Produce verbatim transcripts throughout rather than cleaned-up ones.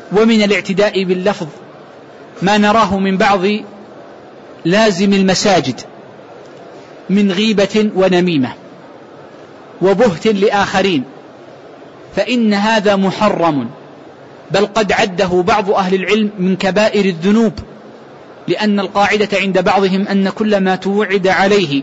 ومن الاعتداء باللفظ ما نراه من بعض لازم المساجد من غيبة ونميمة وبهت لآخرين، فإن هذا محرم، بل قد عده بعض أهل العلم من كبائر الذنوب، لأن القاعدة عند بعضهم أن كل ما توعد عليه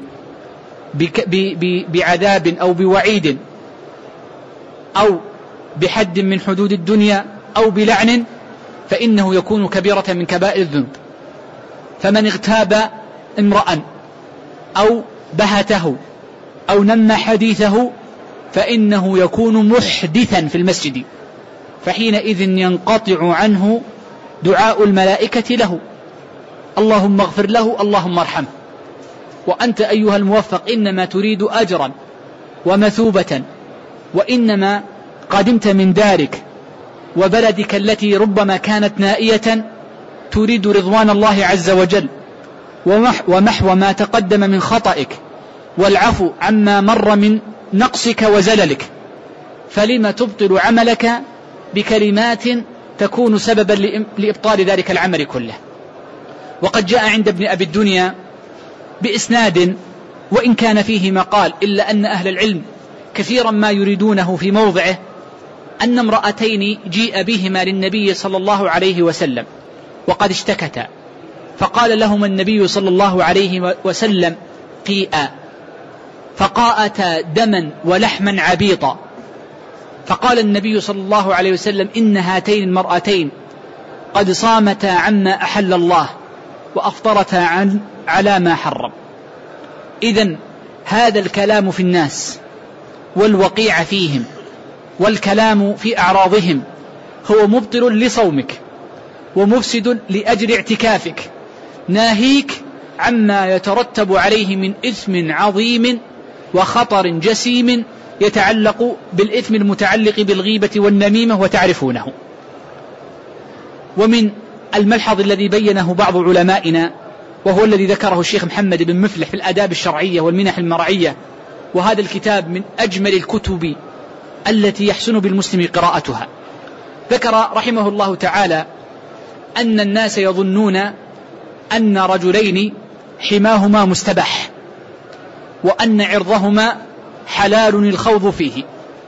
بعذاب أو بوعيد أو بحد من حدود الدنيا أو بلعن فإنه يكون كبيرة من كبائر الذنوب. فمن اغتاب امرأ أو بهته أو نمى حديثه فإنه يكون محدثا في المسجد، فحينئذ ينقطع عنه دعاء الملائكة له، اللهم اغفر له اللهم ارحمه. وأنت أيها الموفق إنما تريد أجرا ومثوبة، وإنما قدمت من دارك وبلدك التي ربما كانت نائية تريد رضوان الله عز وجل ومحو ما تقدم من خطئك والعفو عما مر من نقصك وزللك، فلما تبطل عملك بكلمات تكون سببا لإبطال ذلك العمل كله؟ وقد جاء عند ابن أبي الدنيا بإسناد وإن كان فيه مقال، إلا أن أهل العلم كثيرا ما يريدونه في موضعه، أن امرأتين جيء بهما للنبي صلى الله عليه وسلم وقد اشتكتا، فقال لهما النبي صلى الله عليه وسلم قيئا، فقاءتا دما ولحما عبيطا، فقال النبي صلى الله عليه وسلم إن هاتين المرأتين قد صامتا عما أحل الله وأفطرتا عن على ما حرم. إذن هذا الكلام في الناس والوقيع فيهم والكلام في أعراضهم هو مبطل لصومك ومفسد لأجر اعتكافك، ناهيك عما يترتب عليه من إثم عظيم وخطر جسيم يتعلق بالإثم المتعلق بالغيبة والنميمة وتعرفونه. ومن الملحظ الذي بينه بعض علمائنا وهو الذي ذكره الشيخ محمد بن مفلح في الآداب الشرعية والمنح المرعية، وهذا الكتاب من أجمل الكتب التي يحسن بالمسلم قراءتها، ذكر رحمه الله تعالى أن الناس يظنون أن رجلين حماهما مستباح وأن عرضهما حلال الخوض فيه،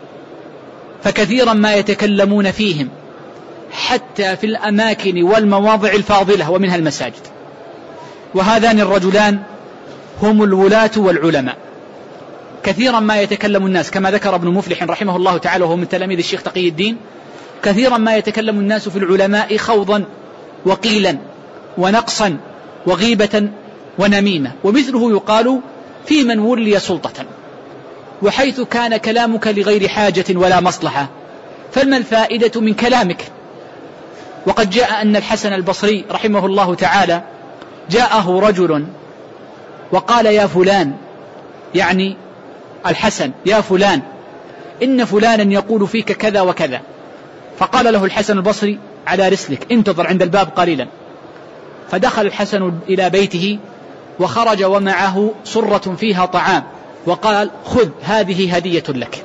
فكثيرا ما يتكلمون فيهم حتى في الأماكن والمواضع الفاضلة ومنها المساجد، وهذان الرجلان هم الولاة والعلماء. كثيرا ما يتكلم الناس كما ذكر ابن مفلح رحمه الله تعالى وهو من تلاميذ الشيخ تقي الدين، كثيرا ما يتكلم الناس في العلماء خوضا وقيلا ونقصا وغيبة ونميمة، ومثله يقال في من ولي سلطة. وحيث كان كلامك لغير حاجة ولا مصلحة فما الفائدة من كلامك؟ وقد جاء أن الحسن البصري رحمه الله تعالى جاءه رجل وقال يا فلان، يعني الحسن، يا فلان إن فلانا يقول فيك كذا وكذا، فقال له الحسن البصري على رسلك انتظر عند الباب قليلا. فدخل الحسن إلى بيته وخرج ومعه صرة فيها طعام وقال خذ هذه هدية لك.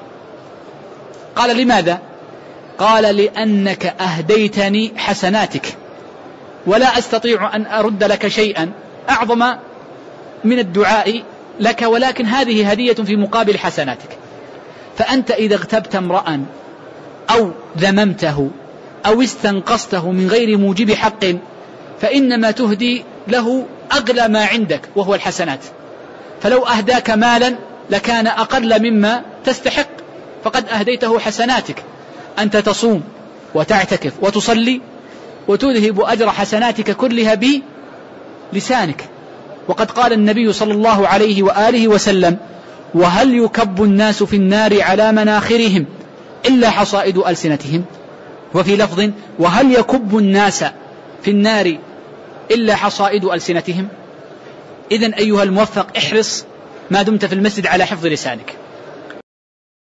قال لماذا؟ قال لأنك أهديتني حسناتك ولا أستطيع أن أرد لك شيئا أعظم من الدعاء لك، ولكن هذه هدية في مقابل حسناتك. فأنت إذا اغتبت امرأ أو ذممته أو استنقصته من غير موجب حق فإنما تهدي له أغلى ما عندك وهو الحسنات، فلو أهداك مالا لكان أقل مما تستحق، فقد أهديته حسناتك. أنت تصوم وتعتكف وتصلي وتذهب أجر حسناتك كلها بلسانك. وقد قال النبي صلى الله عليه وآله وسلم وهل يكب الناس في النار على مناخرهم إلا حصائد ألسنتهم، وفي لفظ وهل يكب الناس في النار إلا حصائد ألسنتهم. إذن أيها الموفق احرص ما دمت في المسجد على حفظ لسانك،